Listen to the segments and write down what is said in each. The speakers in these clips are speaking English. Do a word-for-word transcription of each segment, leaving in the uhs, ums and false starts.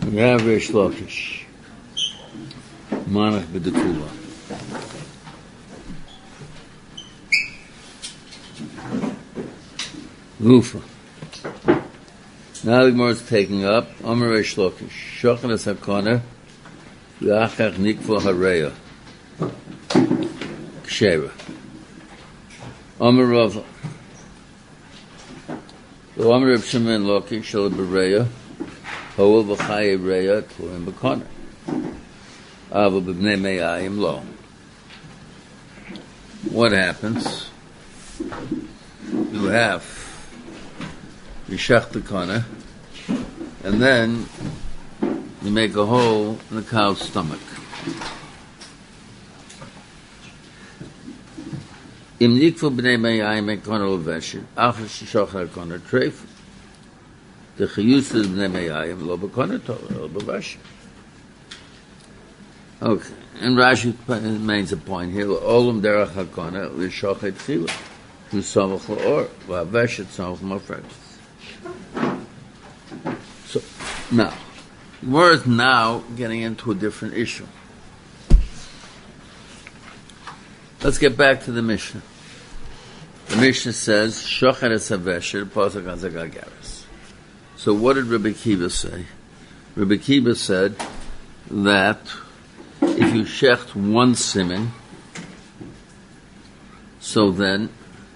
We have Reish Lakish. Manach b'dekula. Lufa. Now the Gemara is taking up Amar Reish Lakish. Shochan es hakona v'achach nikva hareya. Kshera. Amar Rava. The Amar Reb Shimon Lakish shel b'reya. Hoel v'chaye reya tluim b'kona. Ava b'bnei me'ayim lo. What happens? You have Yishach the Kana, and then you make a hole in the cow's stomach. Im nikfu b'nei me'ayim ekona l'veshit, achar shishach ha'kona treif. The chiyus is b'nei me'ayim lo b'kona tov, lo b'veshit. Okay, and Rashi makes a point here. Olam derech hakona l'shochet tchila, who samach la'or, v'aveshet samach ma'fretis. So now, we're now getting into a different issue. Let's get back to the Mishnah. The Mishnah says shochet es haveshet pasuk hazagagaris. So what did Rabbi Kiva say? Rabbi Kiva said that if you shecht one siman, so then,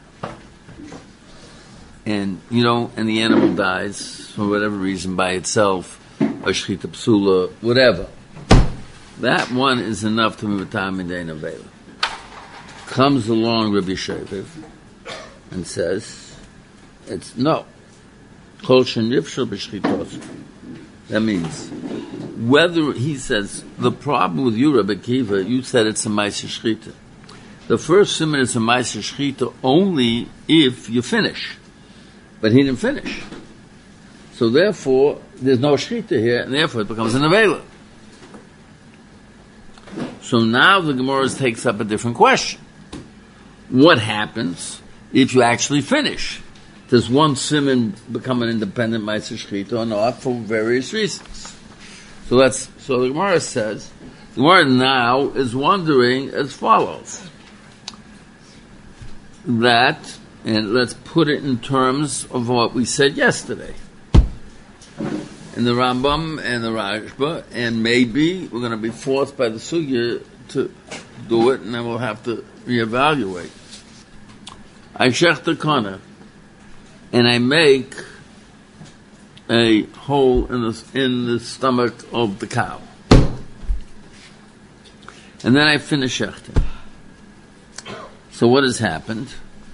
and you know, and the animal dies for whatever reason by itself, a shchita psula, whatever, that one is enough to move a time in day nevela. Comes along Rabbi Sheviv and says, it's no. Kol shenifshel b'shchitos. That means, whether, he says, the problem with you, Rabbi Kiva, you said it's a ma'aser shchita. The first siman is a ma'aser shchita only if you finish. But he didn't finish. So therefore, there's no shchita here, and therefore it becomes an avela. So now the Gemara takes up a different question. What happens if you actually finish? Does one siman become an independent ma'aser shchita or not for various reasons? So that's, so the Gemara says, the Gemara now is wondering as follows. That, and let's put it in terms of what we said yesterday. In the Rambam and the Rashba, and maybe we're going to be forced by the Sugya to do it, and then we'll have to reevaluate. I shech the kana, and I make a hole in the in the stomach of the cow, and then I finish shechting. So what has happened?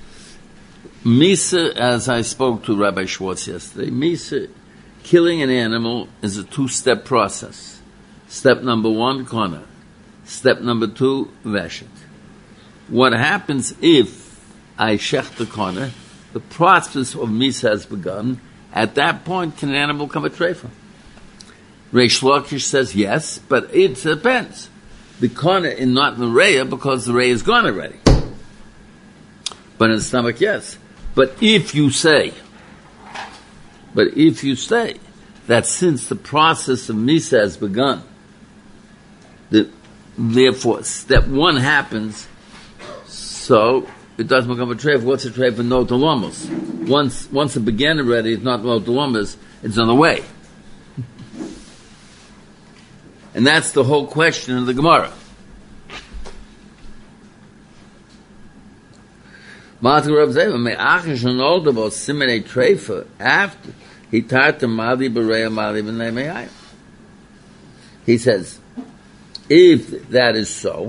Misa, as I spoke to Rabbi Schwartz yesterday, Misa, killing an animal is a two-step process. Step number one, kana. Step number two, veshet. What happens if I shech the kana? The process of Misa has begun. At that point, can an animal become a treifa? Reish Lakish says yes, but it depends. The kana is not in the reya because the reya is gone already. But in the stomach, yes. But if you say, but if you say that since the process of Misa has begun, that therefore step one happens, so it doesn't become a treifa. What's a treifa? No telomos. Once, once it began already, it's not no telomos, it's on the way. And that's the whole question of the Gemara. After he taught the Mali Bereya Mali B'nei Me'ayim. He says, if that is so,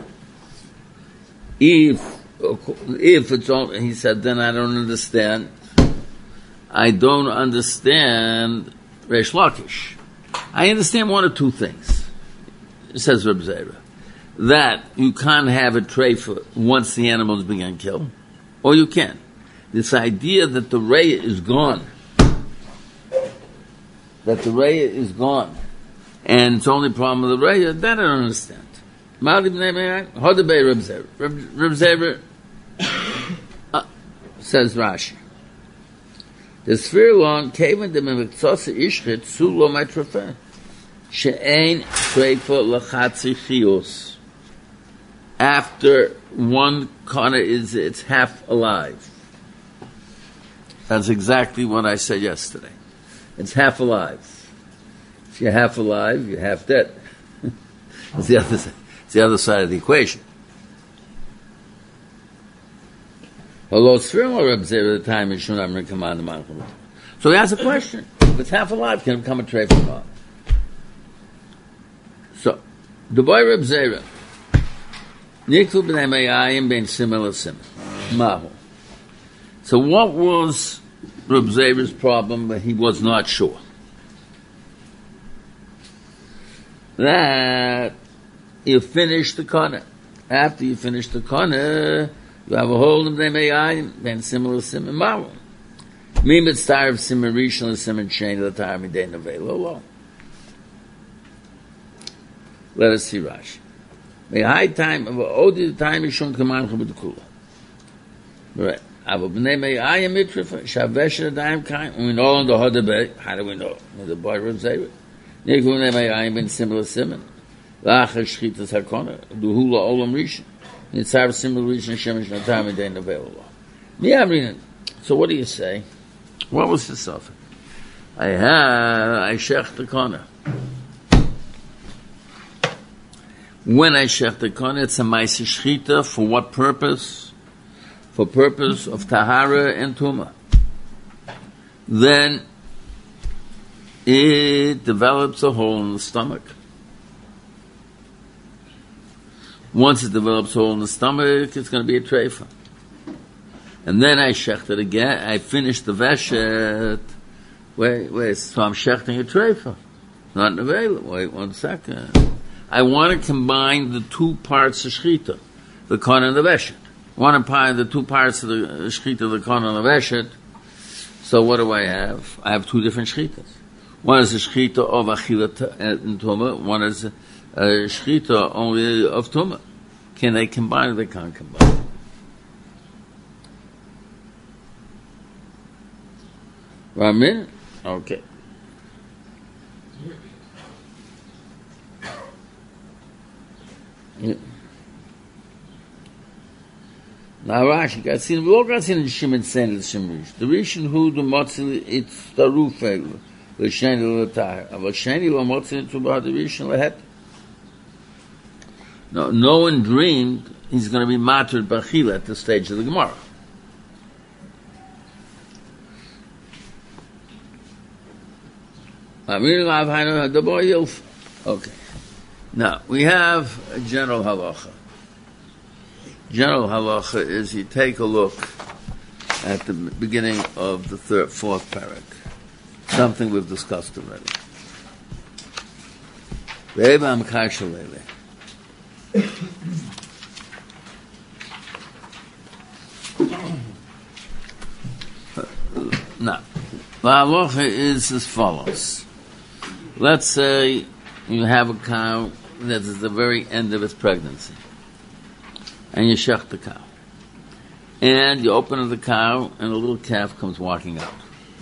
if if it's all, he said, then I don't understand. I don't understand Reish Lakish. I understand one or two things. It says Reb Zera, that you can't have a treifa once the animals begin kill. Or you can. This idea that the reya is gone, that the reya is gone, and it's only problem with the reya, that I don't understand. Reb Zera uh, says Rashi. The sphere long came in the Mimiktsasa Ishchit Sulo Maitrafe. she'ein treifa lachatzi chiyus. After one kana is, it's half alive. That's exactly what I said yesterday. It's half alive. If you're half alive, you're half dead. It's the other, it's the other side of the equation. Although it's fair or observe the time is shown I'm command the man. So he asks a question. If it's half alive, can it become a tray from God? So the boy Reb Zera Niklu b'nei me'ayim ben similar sim. Mahu. So what was Reb Zera's problem? But he was not sure. That you finish the corner. After you finish the corner, you have a hole in b'nei me'ayim ben similar sim and mahu. Mi mitzvah of sim rishon sim and shein l'tar midei nevelo. Let us see Rashi. The high time of all the time is shown command from the kula. Right. Aber b'nei me'ayim mitzvah shavesh adayim kain. We know on the hodebe. How do we know? The boy Reb Zera. Niklu b'nei me'ayim ben similar simon. La'achar shchitas hakona. Duhu la'olam rishon. Nitzar similar rishon shemesh l'tar midei nevelo. Mi amrinan. So what do you say? What was the suffix? I have, I shech the corner. When I shech the corner, it's a ma'aseh shchita. For what purpose? For purpose of tahara and tuma. Then it develops a hole in the stomach. Once it develops a hole in the stomach, it's going to be a treifa. And then I shecht it again. I finished the veshet. Wait, wait. So I'm shechting a treifa. Not available. Wait one second. I want to combine the two parts of shchita, the kon and the veshet. I want to combine the two parts of the shchita, the kon and the veshet. So what do I have? I have two different shchitas. One is a shchita of achilat and tuma. One is a shchita only of tuma. Can they combine or they can't combine? Ramin? Okay. Yeah. Now Rashi got seen, we all got seen in Shimon Sen the Shimrish. The reason who the Motzil, it's the Rufeg, the Shani Latar, but Shani lo Motzil to about the reason Lahet. No, no one dreamed he's going to be martyred Bachila at the stage of the Gemara. Okay. Now, we have a general halacha. General halacha is you take a look at the beginning of the third, fourth parak. Something we've discussed already. Now, the halacha is as follows. Let's say you have a cow that is the very end of its pregnancy, and you shech the cow, and you open the cow, and a little calf comes walking out.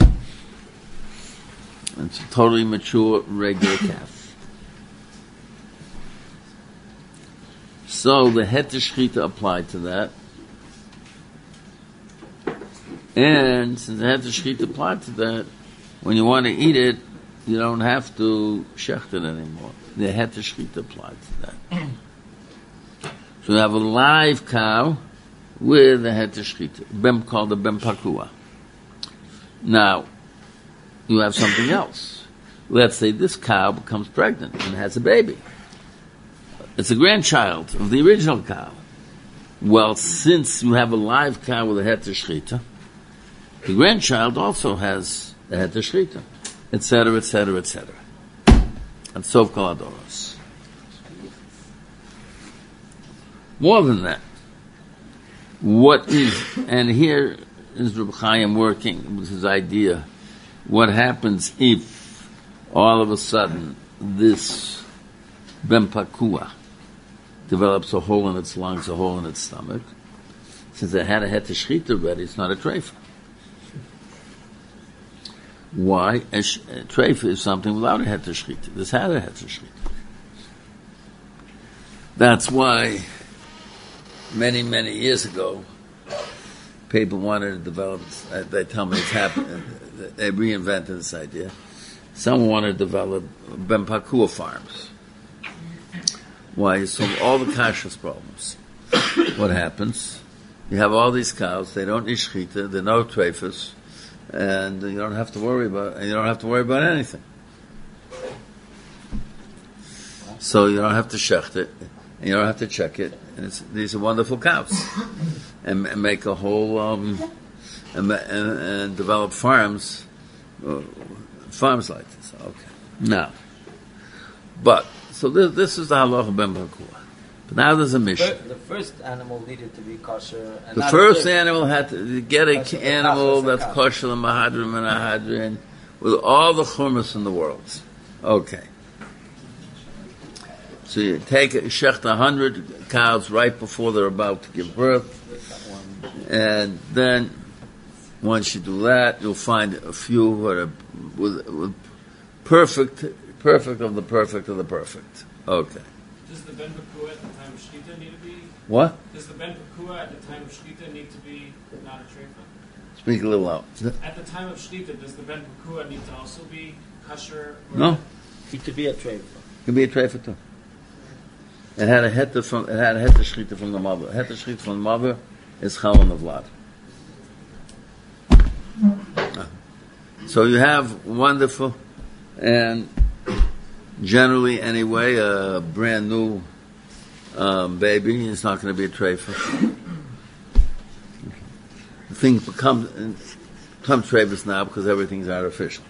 It's a totally mature, regular calf. So the heter shchita applied to that, and since the heter shchita applied to that, when you want to eat it, you don't have to shecht it anymore. The heter shchita applied to that. So you have a live cow with a heter shchita, bem called a bem pakua. Now, you have something else. Let's say this cow becomes pregnant and has a baby. It's a grandchild of the original cow. Well, since you have a live cow with a heter shchita, the grandchild also has a heter shchita, et cetera, et cetera, et cetera. And so kaladoros. More than that, what is, and here is Reb Chaim working with his idea, what happens if all of a sudden this bem pakua develops a hole in its lungs, a hole in its stomach? Since it had a heter shchita already, it's not a treifa. Why? A, sh- a treifa is something without a heter shchita. This had a heter shchita. That's why many, many years ago, people wanted to develop, uh, they tell me it's happened, they reinvented this idea. Someone wanted to develop Ben Pakua farms. Why? You solve all the kashrus problems. What happens? You have all these cows, they don't need shchita, they're no treifas, and you don't have to worry about, you don't have to worry about anything. So you don't have to shecht it, and you don't have to check it, and it's, these are wonderful cows. And, and make a whole, um, and, and, and develop farms, uh, farms like this. Okay. Now, but, so this, this is the halacha ben Pakua. But now there's a mission. The first animal needed to be kosher. And the not first the animal had to get an animal that's kosher, the mahadrim and ahadrin, with all the churmas in the world. Okay. So you take a shecht a hundred cows right before they're about to give birth, and then once you do that, you'll find a few who are with, with perfect, perfect of the perfect of the perfect. Okay. Does the Ben Pakua at the time of Shkita need to be? What? Does the Ben Pakua at the time of Shkita need to be not a treifa? Speak a little loud. At the time of Shkita, does the Ben Pakua need to also be kosher? Or No. Need to be a treifa. It can be a treifa too. It had a heter from, it had a heter shchita from the mother. Heter shchita from the mother is chalon of vlad. So you have wonderful, and generally anyway, a brand new um, baby is not going to be a treifa. Things become become treifas now because everything's artificial.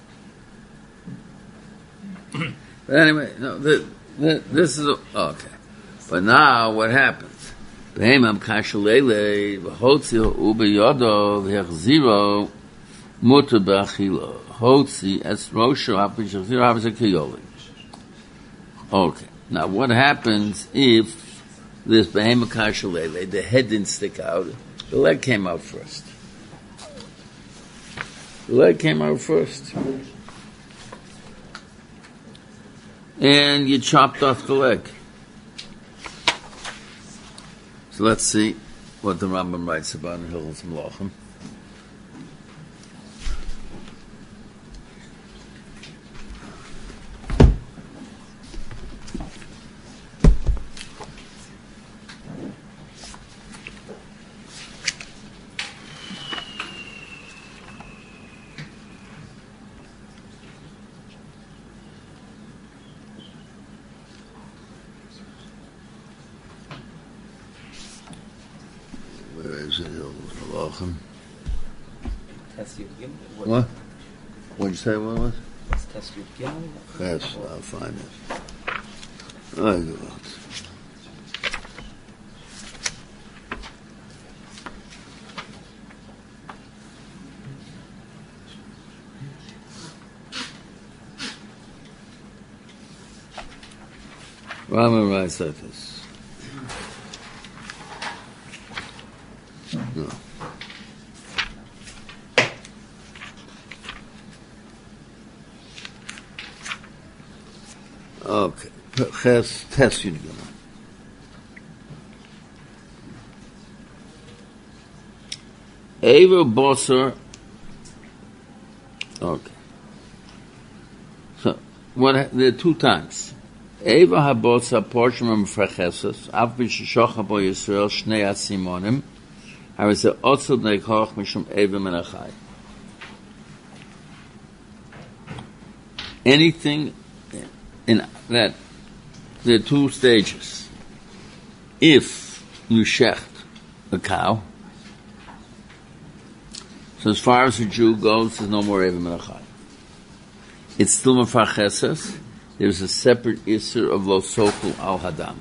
But anyway, no, the, the, this is a, okay. But now what happens? Behemam kashalele v'hotzi ubeyodo v'hechziro muter b'achila hotzi es rosho ha'pishachziro ha'pishachiyoli. Okay. Now what happens if this behemam kashalele, the head didn't stick out, the leg came out first? The leg came out first. And you chopped off the leg. So let's see what the Rambam writes about in Hilchos Melachim. What? What did you say what it was? It's test Yud Gimel. Yes, I'll find it. I go out. Rama writes like this. No. Okay. Ches test Yud Gimel. Eva Bosser. Okay. So what? There are two times. Eva habotza portion from frecheses. Av b'sheshocha bo Yisrael shnei asimonim. Harizeh otzod neikoch mishum Eva menachai. Anything in that, there are two stages. If you shecht a cow, so as far as a Jew goes, there's no more Eva Menachai. It's still Mefar Chesed. There's a separate Isser of Lo Sokul Al Hadam.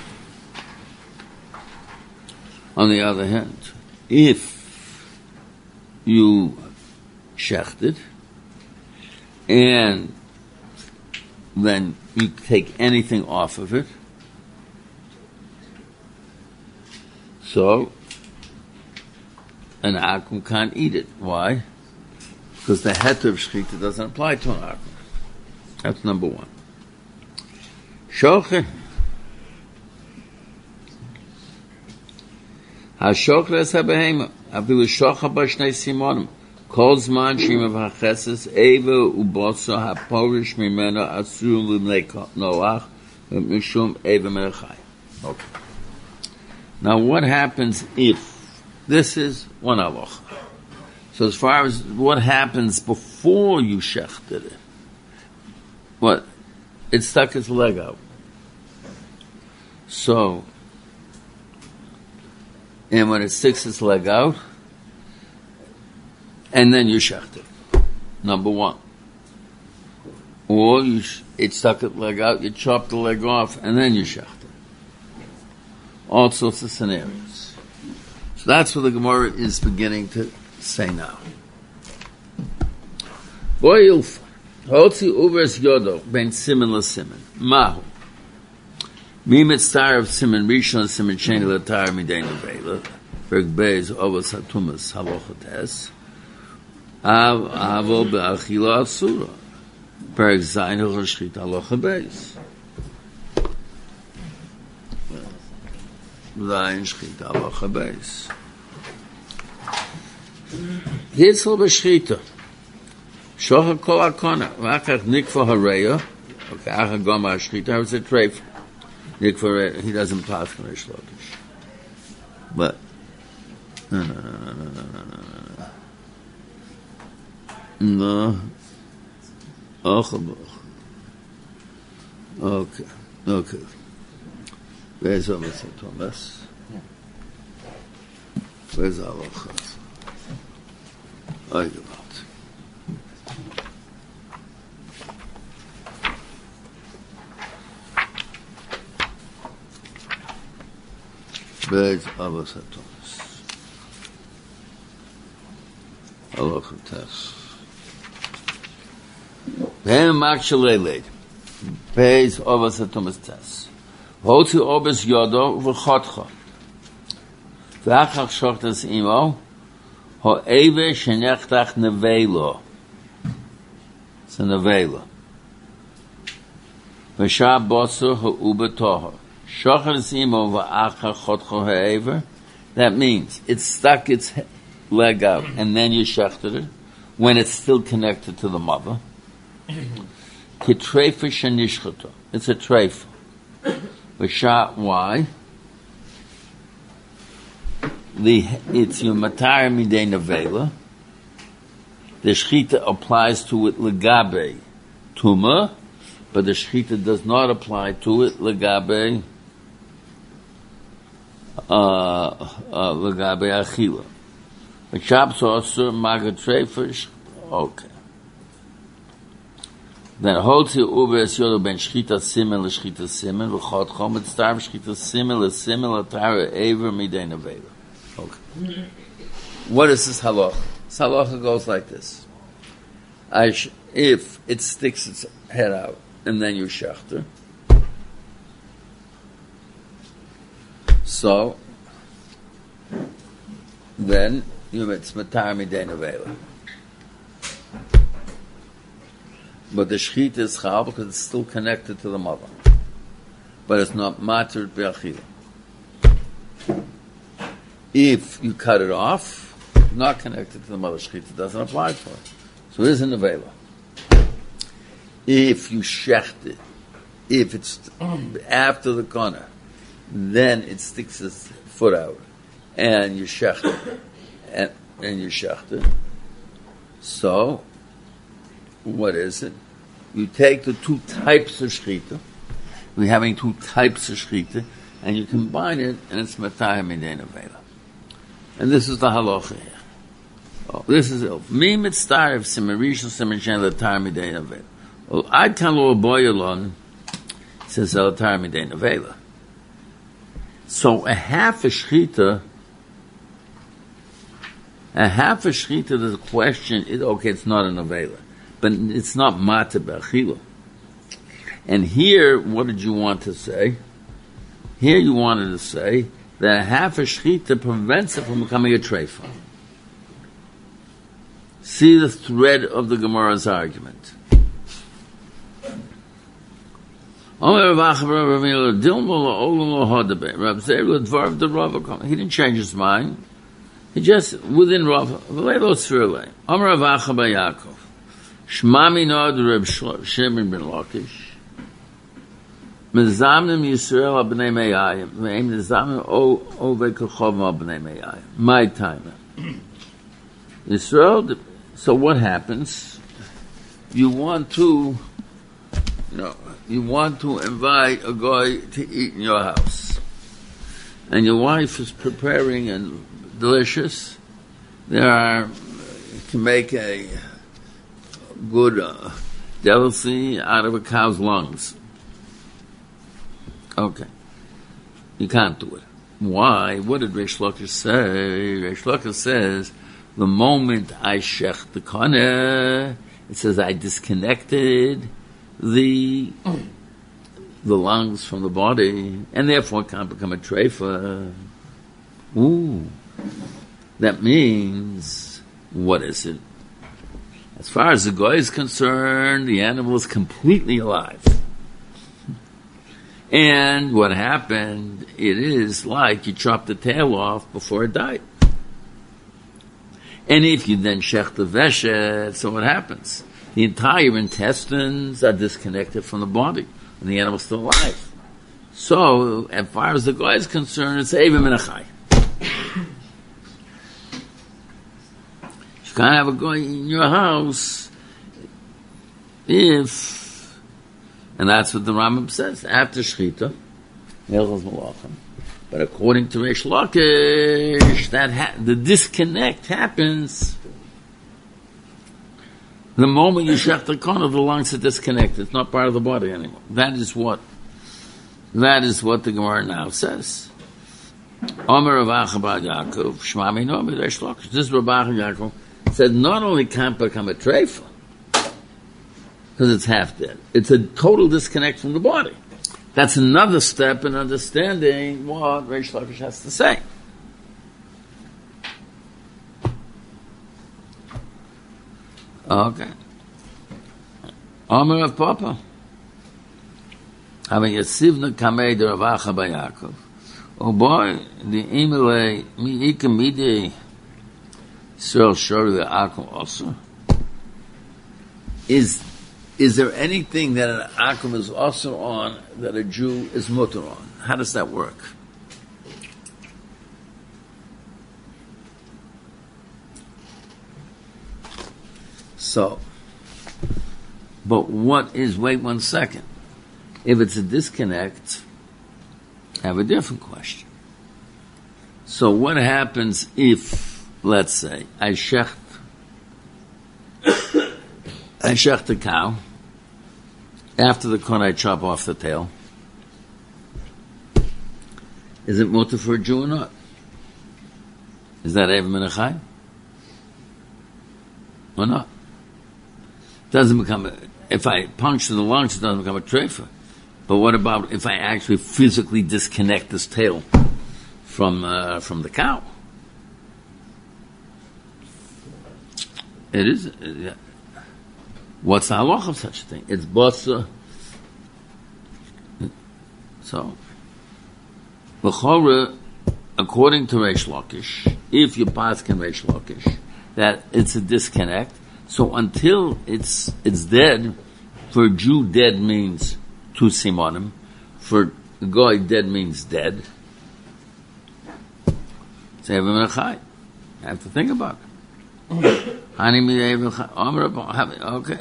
On the other hand, if you shechted, and then you take anything off of it, so an akum can't eat it. Why? because the heter of shechita doesn't apply to an ark. That's number one. Shoche. HaShoche es ha-behema. Afilu shocha b'shnei simonim. Kol zman shima v'hacheses eva uboso ha-porish mimeno asur l'bnei Noach v'mishum eva menachai. Okay. Now what happens if, this is one halacha. So as far as what happens before you shechted it, what? It stuck its leg out. So, and when it sticks its leg out, and then you shecht it. Number one. Or you sh- it stuck its leg out, you chop the leg off, and then you shecht it. All sorts of scenarios. So that's what the Gemara is beginning to say now. Boy Ilfa. Hotzi uvers yodo ben simen la simen. Mahu. Mi mitzar of simen rishon simen sheni latar midei nevela. Berg beis ovas hatumas halocha tes. Av avo be'achila asura. Berg zayin hachashchit halocha beis. Zayin shchit halocha beis. Hitzel b'shchita. Shocha kol akona, v'achach nikva hareya, okay, achach goma hashchita, it's a treif. Nikva hareya, he doesn't pass from Rish Lakish. But, no, no, no, no, no, no, no, no, no. No. Okay, okay. Where's Omer Thomas? Where's Alochas? I give out. Beis Avos HaTomas. Halacha Tes. V'hem Makshalei Leid. Beis Avos HaTomas Tes. Hotzi Obes Yodo V'chotcha. V'achach Shochtas Imo Ho'eve Shenechtach Nevelo. It's a Nevelo. V'shah Bosu Ho'ube Toho. That means it stuck its leg out and then you shechted it when it's still connected to the mother. It's a treif. Why? The it's your matar midei nevela. The shechita applies to it legabe tuma, but the shechita does not apply to it legabe legabe achila. The chops also magatrefish. Okay. Then holds the uber es yodo ben shchita simen le shchita simen v'chot chom et starv shchita simen le simen le tara ever midei nevela. Okay. What is this halacha? This halacha goes like this. I sh- if it sticks its head out and then you shechter, so then you it's matar midei nevela. But the shechita is chal because it's still connected to the mother, but it's not matar be'achila. If you cut it off, not connected to the mother, shechita doesn't apply for it. So it is in nevela. If you shecht it, if it's after the corner, then it sticks its foot out, and you shecht it, and, and you shecht it. So, what is it? You take the two types of shechita, we're having two types of shechita, and you combine it, and it's matayim midei nevela. And this is the halacha here. Oh, this is it. Mi mitztarev simarishon simarshen l'tar midei nevela. Well, I'd tell you a boy alone, says l'tar midei nevela. So a half a shechita, a half a shechita, the question is, okay, it's not a nevela, but it's not mata b'achila. And here, what did you want to say? Here you wanted to say that a half a shechita prevents it from becoming a treifa. See the thread of the Gemara's argument. He didn't change his mind. He just, within Rav, Amar Rav Acha bar Yaakov, Shmami Nod Reb Shimon ben Lakish, Mezamnim Yisrael Abnei Me'ayim, Ve'em Mezamnim Ove Kachov Abnei Me'ayim. My time. Yisrael, so what happens? You want to, you know, you want to invite a guy to eat in your house. And your wife is preparing and delicious. There are, you can make a good uh, delicacy out of a cow's lungs. Okay. You can't do it. Why? What did Reish Lakish say? Reish Lakish says, the moment I shech the koneh, it says I disconnected the the lungs from the body, and therefore it can't become a treifa. Ooh. That means, what is it? As far as the goy is concerned, the animal is completely alive. And what happened, it is like you chopped the tail off before it died. And if you then shech the veshet, so what happens? The entire intestines are disconnected from the body, and the animal's still alive. So, as far as the goy is concerned, it's Eivim and Achai. You can't have a goy in your house if, and that's what the Rambam says, after Shechita, Melchos Malachim. But according to Reish Lakish, that ha- the disconnect happens the moment you shech the koneh, the lungs are disconnected. It's not part of the body anymore. That is what, that is what the Gemara now says. Omer Rav Acha bar Yaakov, Shma Mino Reish Lakish. This Rav Acha Yaakov said not only can't become a treifa, because it's half dead, it's a total disconnect from the body. That's another step in understanding what Reish Lakish has to say. Okay. Omer of Papa. Having a sivna kamei de Rav Acha bar Yaakov. Oh boy, the imele mi ikamide Yisrael shori the akum also. Is Is there anything that an akum is also on that a Jew is mutter on? How does that work? So, but what is, wait one second. If it's a disconnect, I have a different question. So what happens if, let's say, I shecht, I shecht the cow, after the koneh I chop off the tail. Is it mutter for a Jew or not? Is that Eivim and Achai? Or not? Doesn't become a, if I puncture the lungs, it doesn't become a treifa. But what about if I actually physically disconnect this tail from uh, from the cow? It is. Uh, what's the halach of such a thing? It's basa. So, l'chora, according to Reish Lakish, if you pass can Reish Lakish, that it's a disconnect. So until it's it's dead, for a Jew dead means two simonim, for a goy dead means dead. Say I have to think about it. Okay.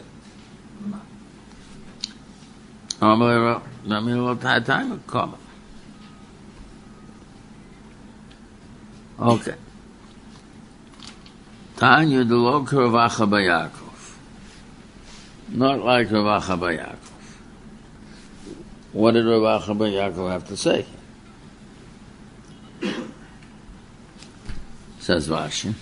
Okay. Tanya the local Rav Acha bar Yaakov. Not like Rav Acha bar Yaakov. What did Rav Acha bar Yaakov have to say? Says Rashi.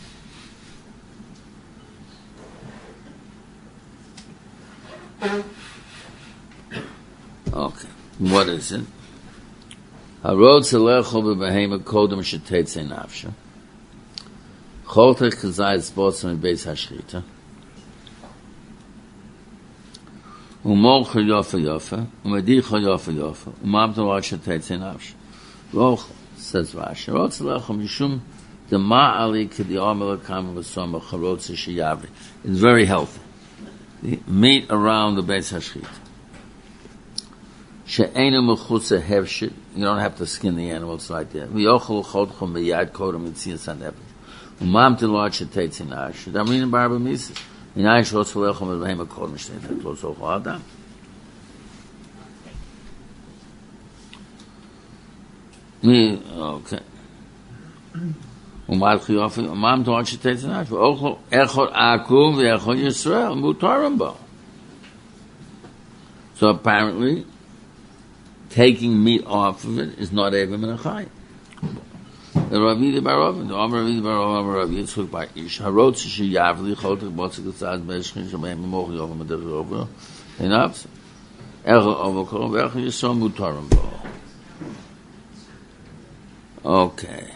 Okay. What is it? Harod Selecho b'behema kodem shetetzei nafsha. Choltech kazayis botzim in beis hashchita. Umolcha yofa yofa, umedicha yofa yofa, umamta wacha tetzin avsh. Roch, says Rashi, Rotz lechem yishum the ma'ali k'di amel kam v'soma charotze sheyavri. It's very healthy. The meat around the beis hashchita. She'enu mechutza hevshit. You don't have to skin the animals like that. V'yochel chodchom b'yad kodem mitzias hanefesh. Umam tilot shetetzin ash. Damrin barba mises. Inayin shrotz v'lechem v'hem kodem shtein. Lo socho adam. Me, okay. Umam chiyofi. Umam tilot shetetzin ash. V'ochel echot akum v'echot Yisrael. Mutarim bo. So apparently, taking meat off of it is not Evim and Achayim. The Ravidi Barov, the Amar Ravidi Barov, Amar Rav Yitzchak by Ish, Harot Shishi Yavli, Chotek Botzek Tzad Beshchin, Shabayim Mochi Yovam Adar Yovam, enough. Echa Ovokol, Vecha Yisrael Mutarim Bo. Okay.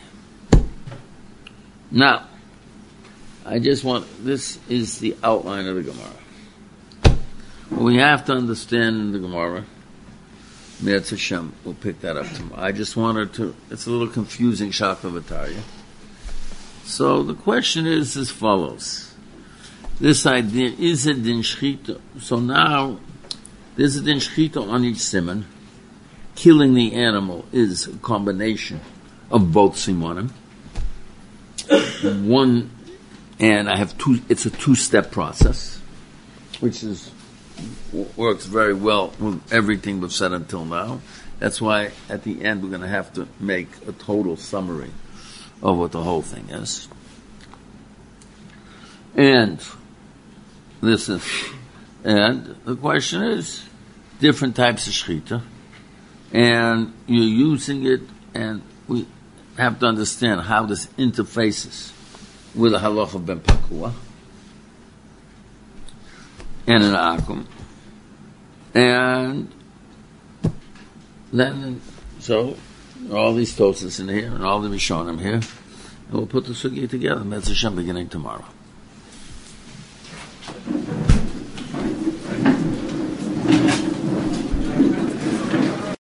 Now, I just want, this is the outline of the Gemara. What we have to understand in the Gemara, Me'etz Hashem, we'll pick that up tomorrow. I just wanted to, it's a little confusing, Shachar V'Tarya. So the question is as follows. This idea, is a din shchita? So now, there's a din shchita on each siman. Killing the animal is a combination of both simonim. One, and I have two, it's a two-step process, which is works very well with everything we've said until now. That's why at the end we're going to have to make a total summary of what the whole thing is. And this is, and the question is, different types of shechita, and you're using it, and we have to understand how this interfaces with the halacha ben pakua and an akum. And then, so, all these tosas in here, and all the Rishonim here, and we'll put the sugi together. Me'etz Hashem beginning tomorrow.